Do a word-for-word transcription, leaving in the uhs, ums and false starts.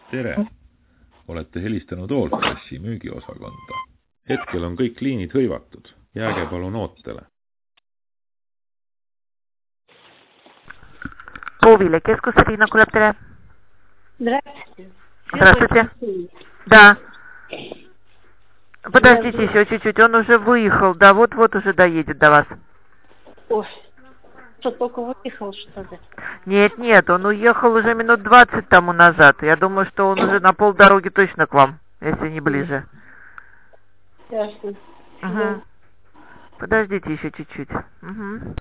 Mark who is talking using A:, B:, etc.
A: Tere! Olete helistanud Allfreshi müügiosakonda. Hetkel on kõik liinid hõivatud. Jääge palun ootele.
B: Вовиле, кеску Сарина Кулептере.
C: Здравствуйте.
B: Здравствуйте. Да. Подождите еще чуть-чуть, он уже выехал, да, вот-вот уже доедет до вас.
C: Ой, что, только выехал, что ли?
B: Нет, нет, он уехал уже минут двадцать тому назад. Я думаю, что он уже на полдороги точно к вам, если не ближе.
C: Ясно.
B: Угу. Подождите еще чуть-чуть. Угу.